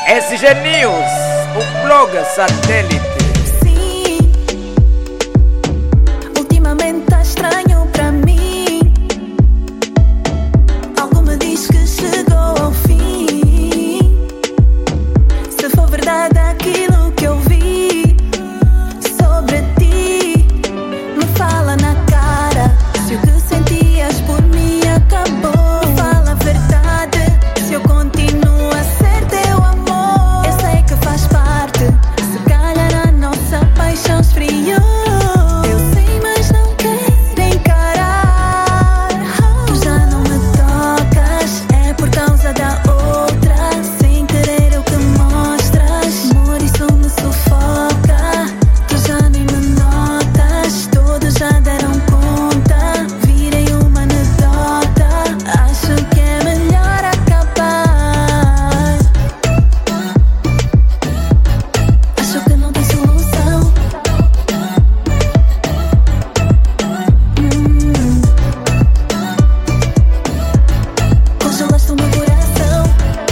SG News, o blog satélite. Sim, ultimamente tá estranho pra mim. Algo me diz que chegou ao fim. Se for verdade aquilo que eu vi sobre ti, me fala na cara. Se o que sentias por mim acabou, me fala a verdade. Se eu continuo a ser teu amor, eu sei que faz parte. Se calhar a nossa paixão esfriou. Eu sei, mas não quero encarar. Tu já não me tocas, é por causa da outra. Sem querer o que mostras, amor, isso me sufoca. Tu já nem me notas, todos já deram conta. Virei uma anedota, acho que é melhor acabar. Acho que não tem solução. Congelaste o meu coração.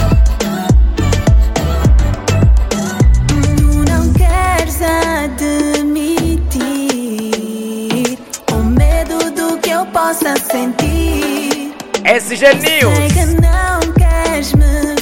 Tu não queres admitir o medo do que eu possa sentir. SG News. Sei que não queres me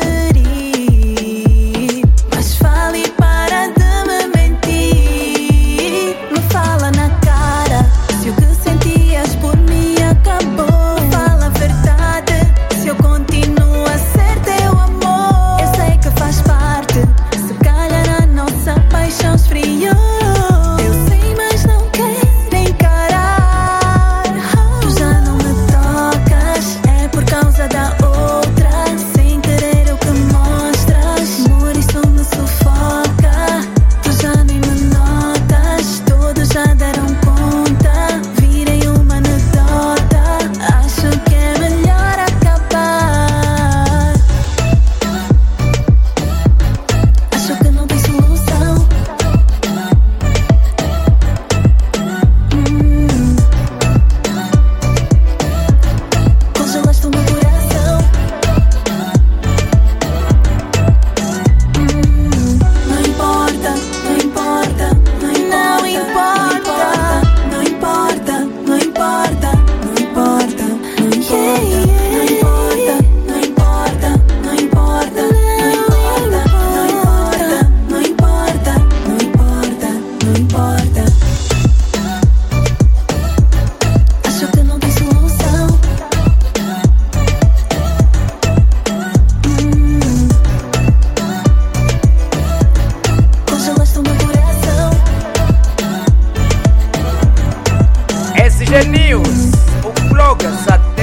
ferir, mas fala e para de me mentir. Me fala na cara, se o que sentias por mim acabou. Me fala a verdade, se eu continuo a ser teu amor. Eu sei que faz parte, se calhar a nossa paixão esfriou. Eu sei, mas não quero encarar. Tu já não me tocas, é por causa da outra. Sem querer o que mostras, amor, isso me sufoca. Tu já nem me notas, todos já deram conta. Virei uma anedota, acho que é melhor acabar. Acho que não tem solução. Congelaste o meu coração. Não importa, não importa, não importa, não importa, não importa, não importa, não importa, não importa, não importa, não importa, não importa, não importa, não importa, não importa. Acho que não tem solução. Congelaste o meu coração. SG News, o blog satélite.